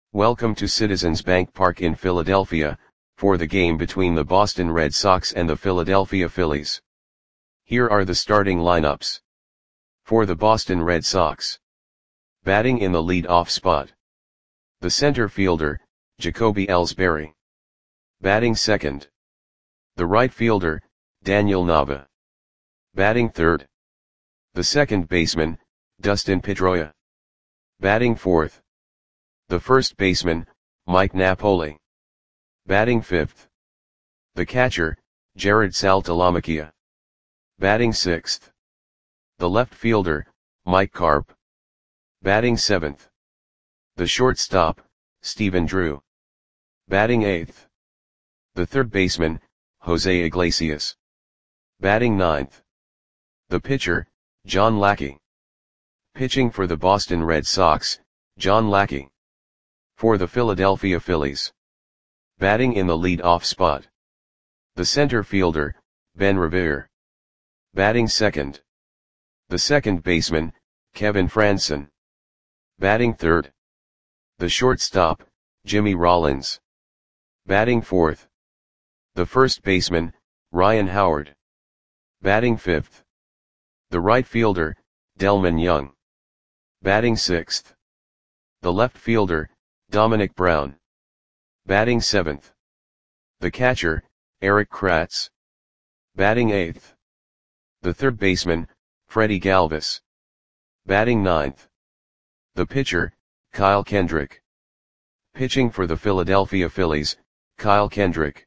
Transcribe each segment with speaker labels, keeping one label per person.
Speaker 1: Welcome to Citizens Bank Park in Philadelphia, for the game between the Boston Red Sox and the Philadelphia Phillies. Here are the starting lineups. For the Boston Red Sox. Batting in the lead-off spot. The center fielder, Jacoby Ellsbury. Batting second. The right fielder, Daniel Nava. Batting third. The second baseman, Dustin Pedroia. Batting fourth. The first baseman, Mike Napoli. Batting fifth. The catcher, Jared Saltalamacchia. Batting sixth. The left fielder, Mike Carp. Batting seventh. The shortstop, Stephen Drew. Batting eighth. The third baseman, Jose Iglesias. Batting ninth. The pitcher, John Lackey. Pitching for the Boston Red Sox, John Lackey. For the Philadelphia Phillies. Batting in the lead-off spot. The center fielder, Ben Revere. Batting second. The second baseman, Kevin Frandsen. Batting third. The shortstop, Jimmy Rollins. Batting fourth. The first baseman, Ryan Howard. Batting fifth. The right fielder, Delmon Young. Batting sixth. The left fielder, Dominic Brown. Batting seventh. The catcher, Erik Kratz. Batting eighth. The third baseman, Freddie Galvis. Batting ninth. The pitcher, Kyle Kendrick. Pitching for the Philadelphia Phillies, Kyle Kendrick.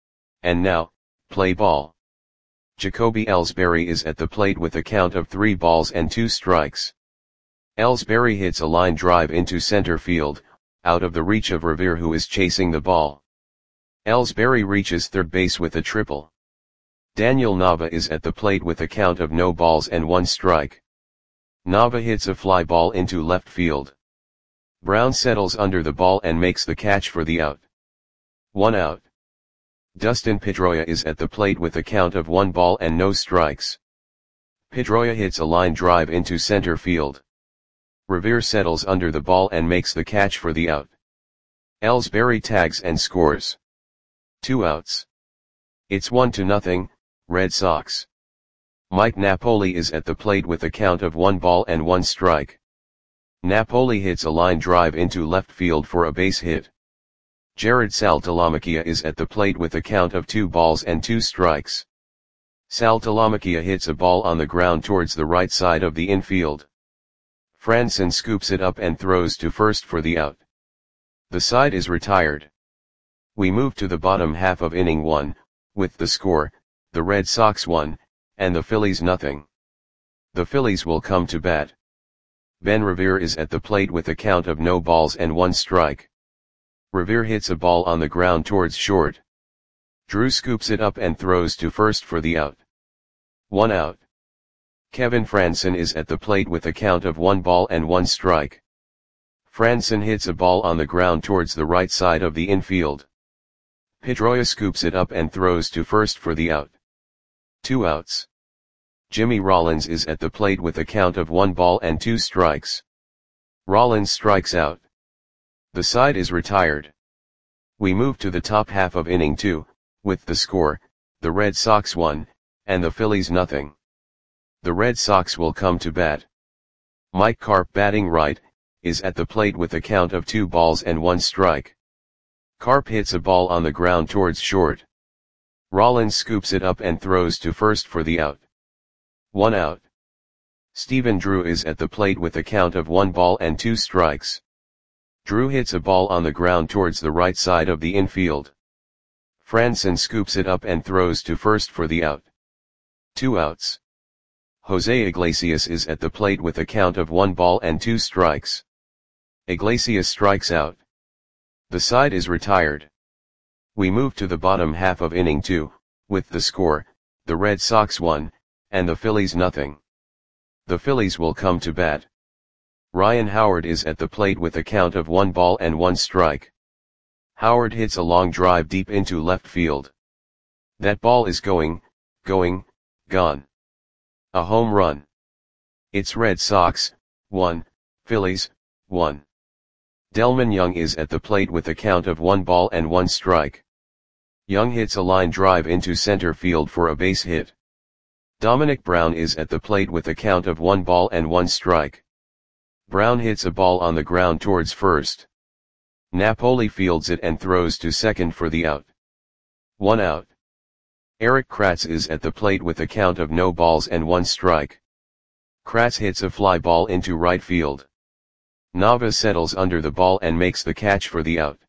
Speaker 1: And now, play ball. Jacoby Ellsbury is at the plate with a count of 3 balls and 2 strikes. Ellsbury hits a line drive into center field, out of the reach of Revere, who is chasing the ball. Ellsbury reaches third base with a triple. Daniel Nava is at the plate with a count of no balls and 1 strike. Nava hits a fly ball into left field. Brown settles under the ball and makes the catch for the out. 1 out. Dustin Pedroia is at the plate with a count of 1 ball and no strikes. Pedroia hits a line drive into center field. Revere settles under the ball and makes the catch for the out. Ellsbury tags and scores. 2 outs. It's 1-0, Red Sox. Mike Napoli is at the plate with a count of 1 ball and 1 strike. Napoli hits a line drive into left field for a base hit. Jared Saltalamacchia is at the plate with a count of 2 balls and 2 strikes. Saltalamacchia hits a ball on the ground towards the right side of the infield. Frandsen scoops it up and throws to first for the out. The side is retired. We move to the bottom half of inning 1, with the score, the Red Sox 1, and the Phillies 0. The Phillies will come to bat. Ben Revere is at the plate with a count of no balls and 1 strike. Revere hits a ball on the ground towards short. Drew scoops it up and throws to first for the out. 1 out. Kevin Frandsen is at the plate with a count of 1 ball and 1 strike. Frandsen hits a ball on the ground towards the right side of the infield. Pedroia scoops it up and throws to first for the out. 2 outs. Jimmy Rollins is at the plate with a count of 1 ball and 2 strikes. Rollins strikes out. The side is retired. We move to the top half of inning 2, with the score, the Red Sox 1, and the Phillies 0. The Red Sox will come to bat. Mike Carp, batting right, is at the plate with a count of 2 balls and 1 strike. Carp hits a ball on the ground towards short. Rollins scoops it up and throws to first for the out. 1 out. Stephen Drew is at the plate with a count of 1 ball and 2 strikes. Drew hits a ball on the ground towards the right side of the infield. Frandsen scoops it up and throws to first for the out. 2 outs. Jose Iglesias is at the plate with a count of 1 ball and 2 strikes. Iglesias strikes out. The side is retired. We move to the bottom half of inning 2, with the score, the Red Sox 1, and the Phillies 0. The Phillies will come to bat. Ryan Howard is at the plate with a count of 1 ball and 1 strike. Howard hits a long drive deep into left field. That ball is gone. A home run. It's Red Sox 1, Phillies 1. Delmon Young is at the plate with a count of 1 ball and 1 strike. Young hits a line drive into center field for a base hit. Dominic Brown is at the plate with a count of 1 ball and 1 strike. Brown hits a ball on the ground towards first. Napoli fields it and throws to second for the out. 1 out. Eric Kratz is at the plate with a count of no balls and 1 strike. Kratz hits a fly ball into right field. Nava settles under the ball and makes the catch for the out.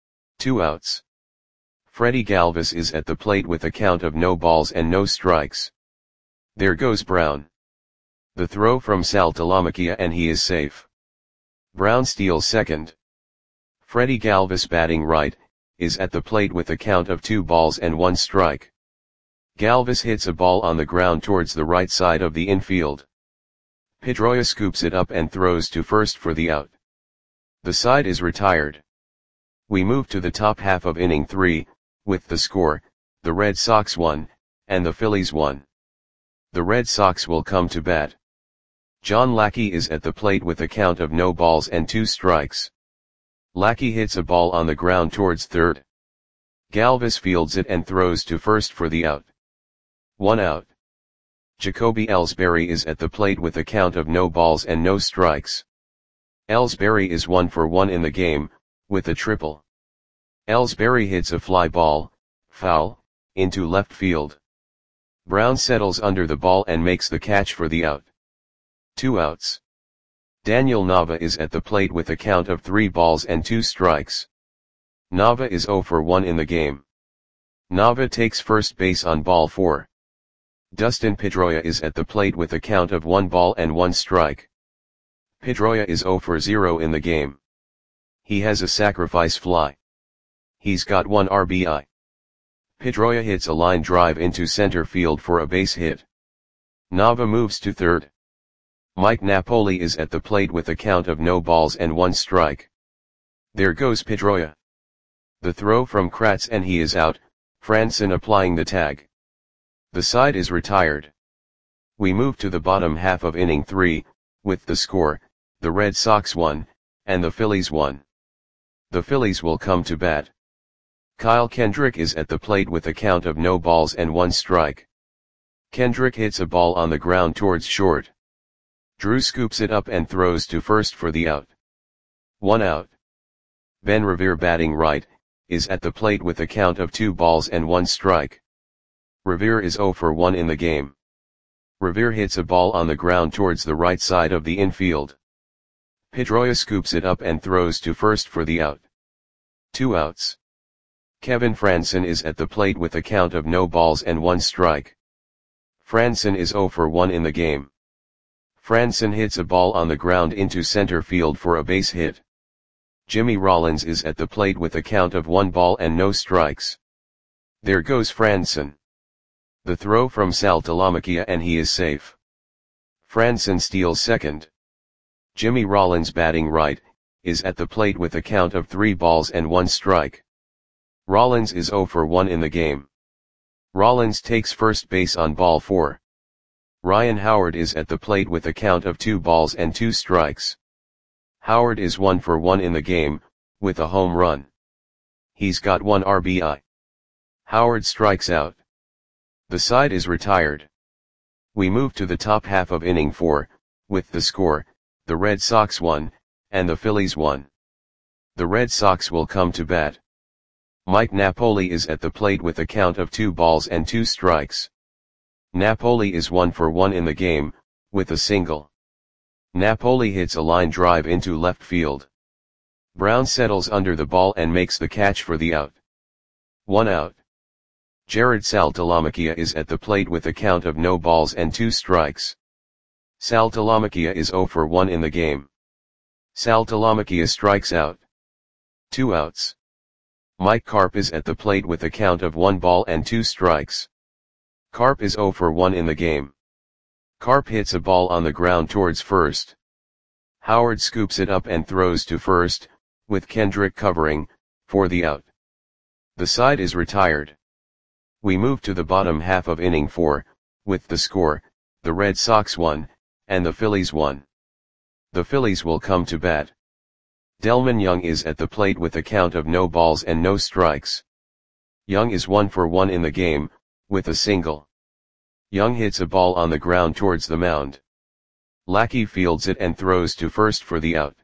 Speaker 1: 2 outs. Freddie Galvis is at the plate with a count of no balls and no strikes. There goes Brown. The throw from Sal Talamacchia and he is safe. Brown steals second. Freddie Galvis batting right, is at the plate with a count of 2 balls and 1 strike. Galvis hits a ball on the ground towards the right side of the infield. Pedroia scoops it up and throws to first for the out. The side is retired. We move to the top half of inning 3, with the score, the Red Sox 1, and the Phillies 1. The Red Sox will come to bat. John Lackey is at the plate with a count of no balls and 2 strikes. Lackey hits a ball on the ground towards third. Galvis fields it and throws to first for the out. 1 out. Jacoby Ellsbury is at the plate with a count of no balls and no strikes. Ellsbury is 1 for 1 in the game, with a triple. Ellsbury hits a fly ball, foul, into left field. Brown settles under the ball and makes the catch for the out. 2 outs. Daniel Nava is at the plate with a count of 3 balls and 2 strikes. Nava is 0 for 1 in the game. Nava takes first base on ball 4. Dustin Pedroia is at the plate with a count of 1 ball and 1 strike. Pedroia is 0 for 0 in the game. He has a sacrifice fly. He's got 1 RBI. Pedroia hits a line drive into center field for a base hit. Nava moves to third. Mike Napoli is at the plate with a count of no balls and 1 strike. There goes Pedroia. The throw from Kratz and he is out, Franson applying the tag. The side is retired. We move to the bottom half of inning 3, with the score, the Red Sox 1, and the Phillies 1. The Phillies will come to bat. Kyle Kendrick is at the plate with a count of no balls and 1 strike. Kendrick hits a ball on the ground towards short. Drew scoops it up and throws to first for the out. 1 out. Ben Revere batting right, is at the plate with a count of 2 balls and 1 strike. Revere is 0 for 1 in the game. Revere hits a ball on the ground towards the right side of the infield. Pedroia scoops it up and throws to first for the out. 2 outs. Kevin Franson is at the plate with a count of no balls and 1 strike. Franson is 0 for 1 in the game. Franson hits a ball on the ground into center field for a base hit. Jimmy Rollins is at the plate with a count of 1 ball and no strikes. There goes Franson. The throw from Sal Talamacchia and he is safe. Franson steals second. Jimmy Rollins batting right, is at the plate with a count of 3 balls and 1 strike. Rollins is 0 for 1 in the game. Rollins takes first base on ball 4. Ryan Howard is at the plate with a count of 2 balls and 2 strikes. Howard is 1 for 1 in the game, with a home run. He's got 1 RBI. Howard strikes out. The side is retired. We move to the top half of inning 4, with the score, the Red Sox 1, and the Phillies 1. The Red Sox will come to bat. Mike Napoli is at the plate with a count of 2 balls and 2 strikes. Napoli is 1 for 1 in the game, with a single. Napoli hits a line drive into left field. Brown settles under the ball and makes the catch for the out. 1 out. Jared Sal Talamacchia is at the plate with a count of no balls and 2 strikes. Sal Talamacchia is 0 for 1 in the game. Sal Talamacchia strikes out. 2 outs. Mike Carp is at the plate with a count of 1 ball and 2 strikes. Carp is 0 for 1 in the game. Carp hits a ball on the ground towards first. Howard scoops it up and throws to first, with Kendrick covering, for the out. The side is retired. We move to the bottom half of inning 4, with the score, the Red Sox 1, and the Phillies 1. The Phillies will come to bat. Delman Young is at the plate with a count of no balls and no strikes. Young is 1 for 1 in the game, with a single. Young hits a ball on the ground towards the mound. Lackey fields it and throws to first for the out.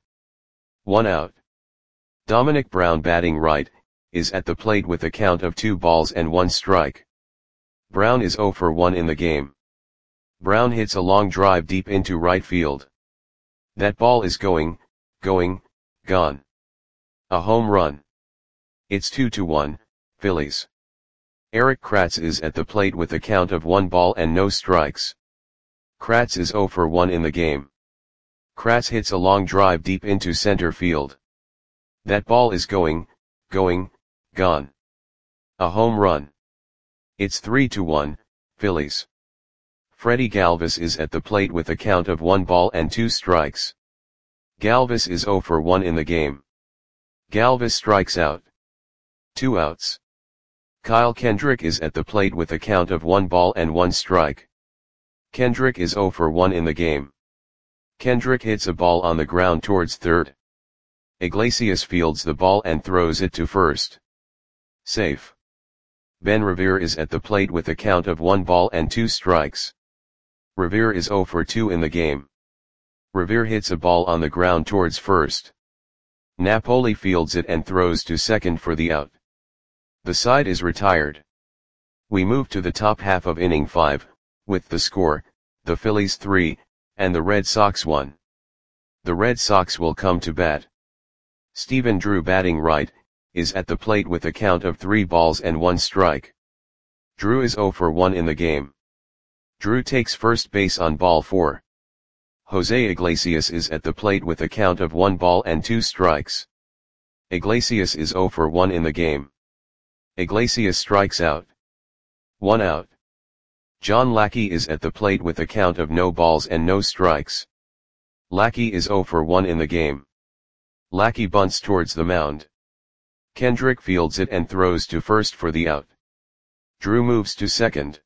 Speaker 1: 1 out. Dominic Brown, batting right, is at the plate with a count of 2 balls and 1 strike. Brown is 0 for 1 in the game. Brown hits a long drive deep into right field. That ball is going, gone. A home run. It's 2-1, Phillies. Eric Kratz is at the plate with a count of 1 ball and no strikes. Kratz is 0 for 1 in the game. Kratz hits a long drive deep into center field. That ball is going, gone. A home run. It's 3-1, Phillies. Freddie Galvis is at the plate with a count of 1 ball and 2 strikes. Galvis is 0 for 1 in the game. Galvis strikes out. 2 outs. Kyle Kendrick is at the plate with a count of 1 ball and 1 strike. Kendrick is 0 for 1 in the game. Kendrick hits a ball on the ground towards third. Iglesias fields the ball and throws it to first. Safe. Ben Revere is at the plate with a count of 1 ball and 2 strikes. Revere is 0 for 2 in the game. Revere hits a ball on the ground towards first. Napoli fields it and throws to second for the out. The side is retired. We move to the top half of inning 5, with the score, the Phillies 3, and the Red Sox 1. The Red Sox will come to bat. Stephen Drew, batting right, is at the plate with a count of 3 balls and 1 strike. Drew is 0 for 1 in the game. Drew takes first base on ball 4. Jose Iglesias is at the plate with a count of 1 ball and 2 strikes. Iglesias is 0 for 1 in the game. Iglesias strikes out. 1 out. John Lackey is at the plate with a count of no balls and no strikes. Lackey is 0 for 1 in the game. Lackey bunts towards the mound. Kendrick fields it and throws to first for the out. Drew moves to second.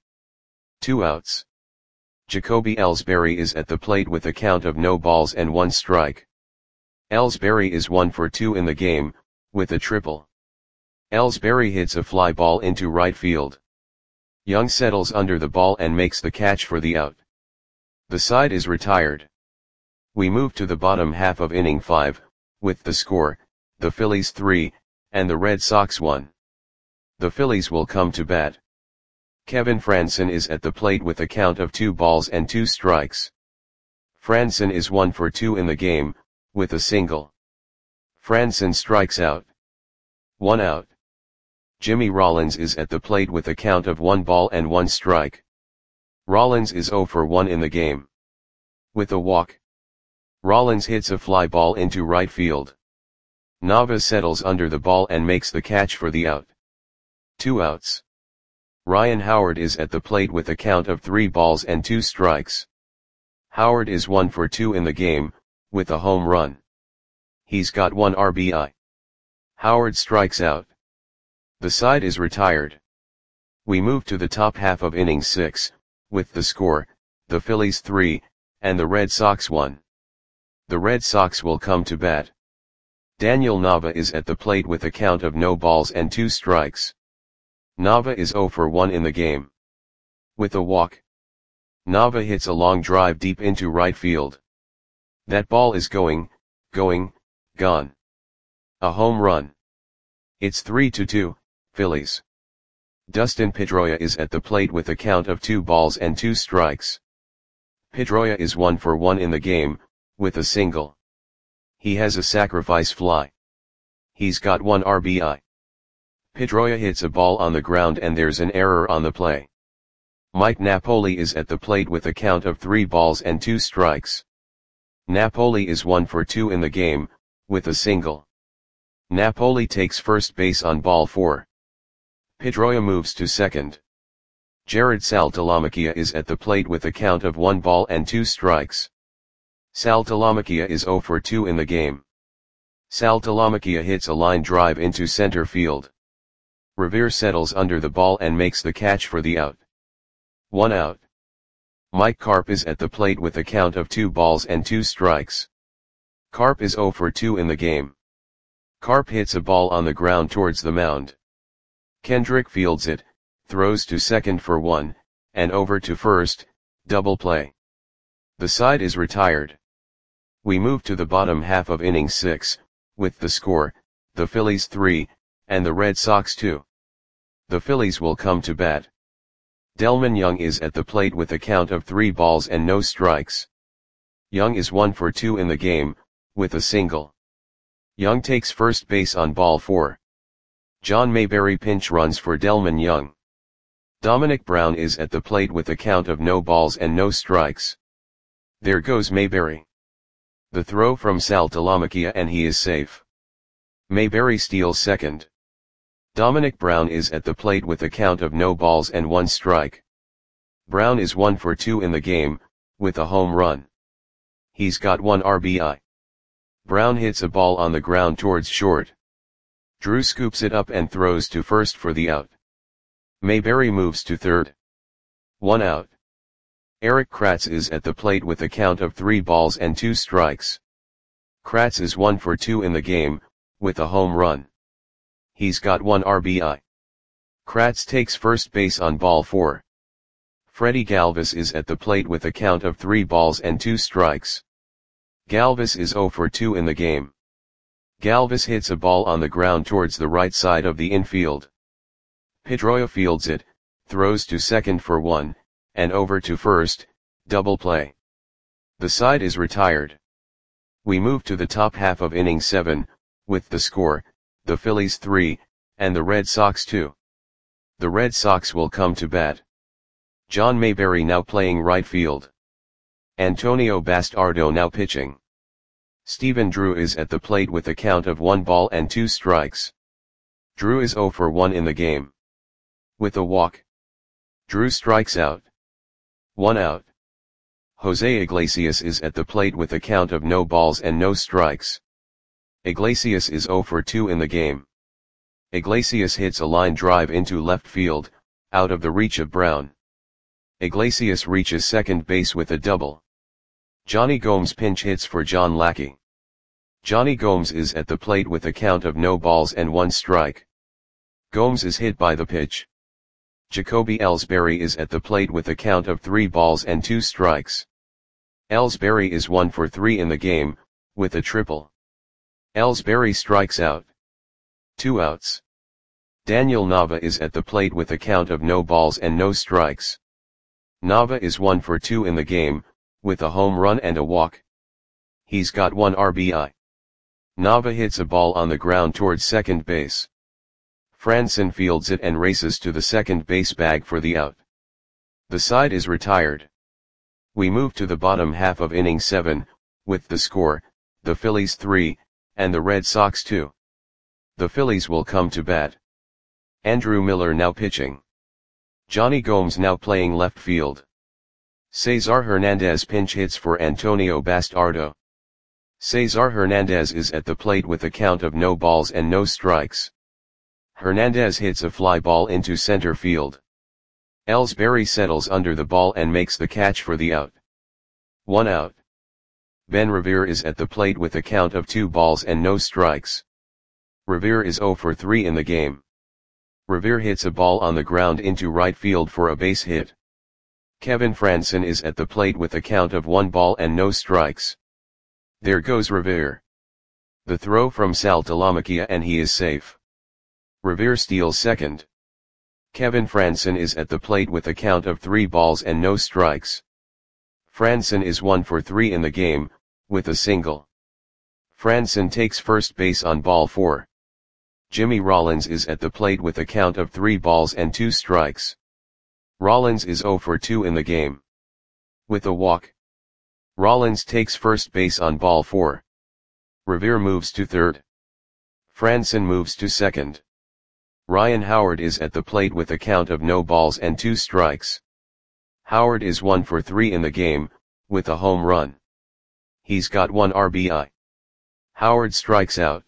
Speaker 1: 2 outs. Jacoby Ellsbury is at the plate with a count of no balls and 1 strike. Ellsbury is 1 for 2 in the game, with a triple. Ellsbury hits a fly ball into right field. Young settles under the ball and makes the catch for the out. The side is retired. We move to the bottom half of inning 5, with the score, the Phillies 3, and the Red Sox 1. The Phillies will come to bat. Kevin Frandsen is at the plate with a count of 2 balls and 2 strikes. Frandsen is 1 for 2 in the game, with a single. Frandsen strikes out. 1 out. Jimmy Rollins is at the plate with a count of 1 ball and 1 strike. Rollins is 0 for 1 in the game. With a walk. Rollins hits a fly ball into right field. Nava settles under the ball and makes the catch for the out. 2 outs. Ryan Howard is at the plate with a count of 3 balls and 2 strikes. Howard is 1 for 2 in the game, with a home run. He's got 1 RBI. Howard strikes out. The side is retired. We move to the top half of inning 6, with the score, the Phillies 3, and the Red Sox 1. The Red Sox will come to bat. Daniel Nava is at the plate with a count of no balls and 2 strikes. Nava is 0 for 1 in the game. With a walk. Nava hits a long drive deep into right field. That ball is going, gone. A home run. It's 3-2, Phillies. Dustin Pedroia is at the plate with a count of 2 balls and 2 strikes. Pedroia is 1 for 1 in the game, with a single. He has a sacrifice fly. He's got 1 RBI. Pedroia hits a ball on the ground and there's an error on the play. Mike Napoli is at the plate with a count of 3 balls and 2 strikes. Napoli is 1 for 2 in the game, with a single. Napoli takes first base on ball 4. Pedroia moves to second. Jared Saltalamacchia is at the plate with a count of 1 ball and 2 strikes. Saltalamacchia is 0 for 2 in the game. Saltalamacchia hits a line drive into center field. Revere settles under the ball and makes the catch for the out. 1 out. Mike Carp is at the plate with a count of 2 balls and 2 strikes. Carp is 0 for 2 in the game. Carp hits a ball on the ground towards the mound. Kendrick fields it, throws to second for one, and over to first, double play. The side is retired. We move to the bottom half of inning 6, with the score, the Phillies 3, and the Red Sox 2. The Phillies will come to bat. Delmon Young is at the plate with a count of 3 balls and no strikes. Young is 1 for 2 in the game, with a single. Young takes first base on ball 4. John Mayberry pinch runs for Delmon Young. Dominic Brown is at the plate with a count of no balls and no strikes. There goes Mayberry. The throw from Sal Talamacchia and he is safe. Mayberry steals second. Dominic Brown is at the plate with a count of no balls and 1 strike. Brown is 1 for 2 in the game, with a home run. He's got 1 RBI. Brown hits a ball on the ground towards short. Drew scoops it up and throws to first for the out. Mayberry moves to third. 1 out. Eric Kratz is at the plate with a count of 3 balls and 2 strikes. Kratz is 1 for 2 in the game, with a home run. He's got 1 RBI. Kratz takes first base on ball 4. Freddie Galvis is at the plate with a count of 3 balls and 2 strikes. Galvis is 0 for 2 in the game. Galvis hits a ball on the ground towards the right side of the infield. Pedroia fields it, throws to second for 1, and over to first, double play. The side is retired. We move to the top half of inning 7, with the score, the Phillies 3, and the Red Sox 2. The Red Sox will come to bat. John Mayberry now playing right field. Antonio Bastardo now pitching. Stephen Drew is at the plate with a count of 1 ball and 2 strikes. Drew is 0 for 1 in the game. With a walk. Drew strikes out. 1 out. Jose Iglesias is at the plate with a count of no balls and no strikes. Iglesias is 0 for 2 in the game. Iglesias hits a line drive into left field, out of the reach of Brown. Iglesias reaches second base with a double. Johnny Gomes pinch hits for John Lackey. Johnny Gomes is at the plate with a count of no balls and 1 strike. Gomes is hit by the pitch. Jacoby Ellsbury is at the plate with a count of 3 balls and 2 strikes. Ellsbury is 1 for 3 in the game, with a triple. Ellsbury strikes out. 2 outs. Daniel Nava is at the plate with a count of no balls and no strikes. Nava is 1 for 2 in the game, with a home run and a walk. He's got 1 RBI. Nava hits a ball on the ground towards second base. Franson fields it and races to the second base bag for the out. The side is retired. We move to the bottom half of inning 7, with the score, the Phillies 3, and the Red Sox 2. The Phillies will come to bat. Andrew Miller now pitching. Johnny Gomes now playing left field. Cesar Hernandez pinch hits for Antonio Bastardo. Cesar Hernandez is at the plate with a count of no balls and no strikes. Hernandez hits a fly ball into center field. Ellsbury settles under the ball and makes the catch for the out. 1 out. Ben Revere is at the plate with a count of 2 balls and no strikes. Revere is 0 for 3 in the game. Revere hits a ball on the ground into right field for a base hit. Kevin Franson is at the plate with a count of 1 ball and no strikes. There goes Revere. The throw from Sal Talamacchia and he is safe. Revere steals second. Kevin Franson is at the plate with a count of 3 balls and no strikes. Franson is 1 for 3 in the game, with a single. Franson takes first base on ball 4. Jimmy Rollins is at the plate with a count of 3 balls and 2 strikes. Rollins is 0 for 2 in the game. With a walk. Rollins takes first base on ball 4. Revere moves to third. Franson moves to second. Ryan Howard is at the plate with a count of no balls and 2 strikes. Howard is 1 for 3 in the game, with a home run. He's got 1 RBI. Howard strikes out.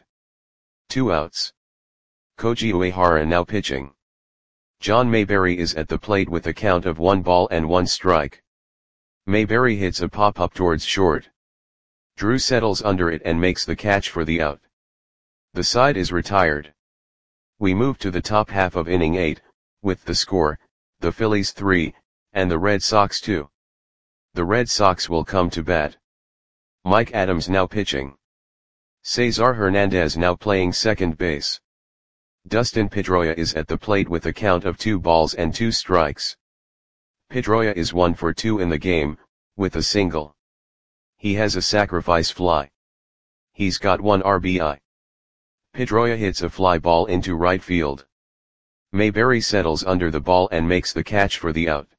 Speaker 1: 2 outs. Koji Uehara now pitching. John Mayberry is at the plate with a count of 1 ball and 1 strike. Mayberry hits a pop-up towards short. Drew settles under it and makes the catch for the out. The side is retired. We move to the top half of inning 8, with the score, the Phillies 3, and the Red Sox 2. The Red Sox will come to bat. Mike Adams now pitching. Cesar Hernandez now playing second base. Dustin Pedroia is at the plate with a count of 2 balls and 2 strikes. Pedroia is 1 for 2 in the game, with a single. He has a sacrifice fly. He's got 1 RBI. Pedroia hits a fly ball into right field. Mayberry settles under the ball and makes the catch for the out.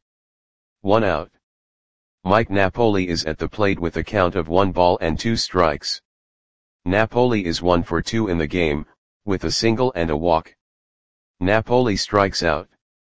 Speaker 1: 1 out. Mike Napoli is at the plate with a count of 1 ball and 2 strikes. Napoli is 1 for 2 in the game, with a single and a walk. Napoli strikes out.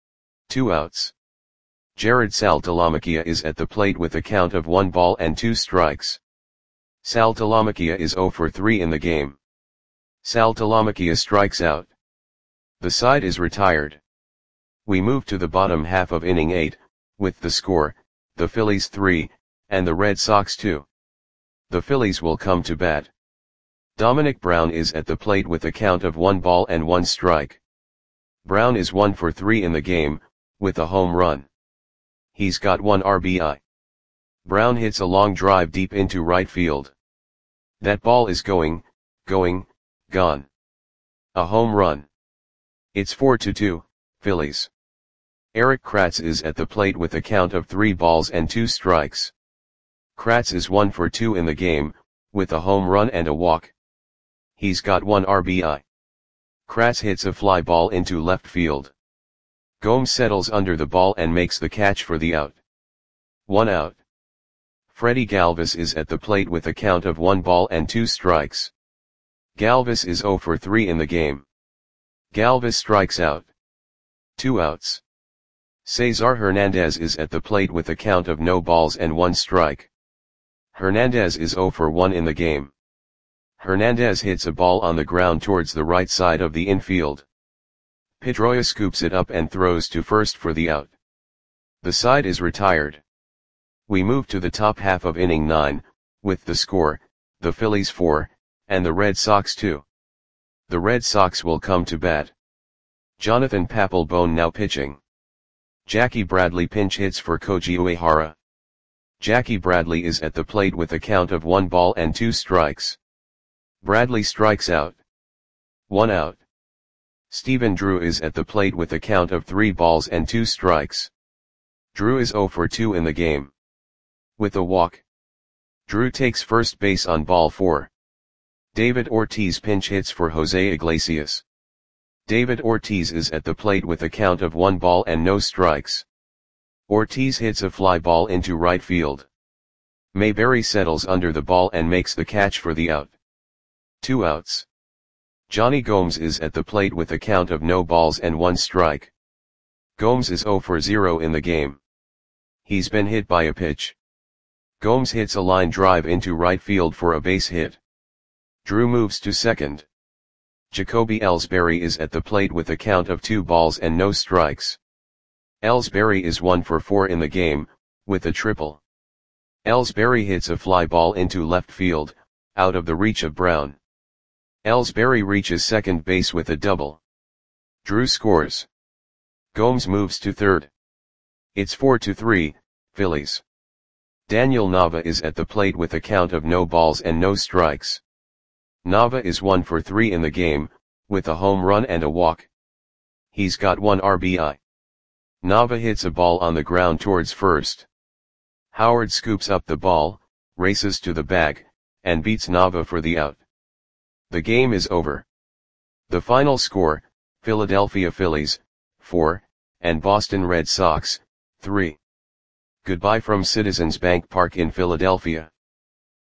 Speaker 1: 2 outs. Jared Saltalamacchia is at the plate with a count of 1 ball and 2 strikes. Saltalamacchia is 0 for 3 in the game. Saltalamacchia strikes out. The side is retired. We move to the bottom half of inning 8, with the score, the Phillies 3, and the Red Sox 2. The Phillies will come to bat. Dominic Brown is at the plate with a count of 1 ball and 1 strike. Brown is 1 for 3 in the game, with a home run. He's got 1 RBI. Brown hits a long drive deep into right field. That ball is going, gone. A home run. It's 4-2, Phillies. Eric Kratz is at the plate with a count of 3 balls and 2 strikes. Kratz is 1 for 2 in the game, with a home run and a walk. He's got 1 RBI. Kratz hits a fly ball into left field. Gomes settles under the ball and makes the catch for the out. 1 out. Freddie Galvis is at the plate with a count of 1 ball and 2 strikes. Galvis is 0 for 3 in the game. Galvis strikes out. 2 outs. Cesar Hernandez is at the plate with a count of no balls and 1 strike. Hernandez is 0 for 1 in the game. Hernandez hits a ball on the ground towards the right side of the infield. Pedroia scoops it up and throws to first for the out. The side is retired. We move to the top half of inning 9, with the score, the Phillies 4, and the Red Sox 2. The Red Sox will come to bat. Jonathan Papelbon now pitching. Jackie Bradley pinch hits for Koji Uehara. Jackie Bradley is at the plate with a count of 1 ball and 2 strikes. Bradley strikes out. 1 out. Stephen Drew is at the plate with a count of 3 balls and 2 strikes. Drew is 0 for 2 in the game. With a walk. Drew takes first base on ball 4. David Ortiz pinch hits for Jose Iglesias. David Ortiz is at the plate with a count of 1 ball and no strikes. Ortiz hits a fly ball into right field. Mayberry settles under the ball and makes the catch for the out. 2 outs. Johnny Gomes is at the plate with a count of no balls and 1 strike. Gomes is 0 for 0 in the game. He's been hit by a pitch. Gomes hits a line drive into right field for a base hit. Drew moves to second. Jacoby Ellsbury is at the plate with a count of 2 balls and no strikes. Ellsbury is 1 for 4 in the game, with a triple. Ellsbury hits a fly ball into left field, out of the reach of Brown. Ellsbury reaches second base with a double. Drew scores. Gomes moves to third. It's 4-3, Phillies. Daniel Nava is at the plate with a count of no balls and no strikes. Nava is 1 for 3 in the game, with a home run and a walk. He's got 1 RBI. Nava hits a ball on the ground towards first. Howard scoops up the ball, races to the bag, and beats Nava for the out. The game is over. The final score, Philadelphia Phillies, 4, and Boston Red Sox, 3. Goodbye from Citizens Bank Park in Philadelphia.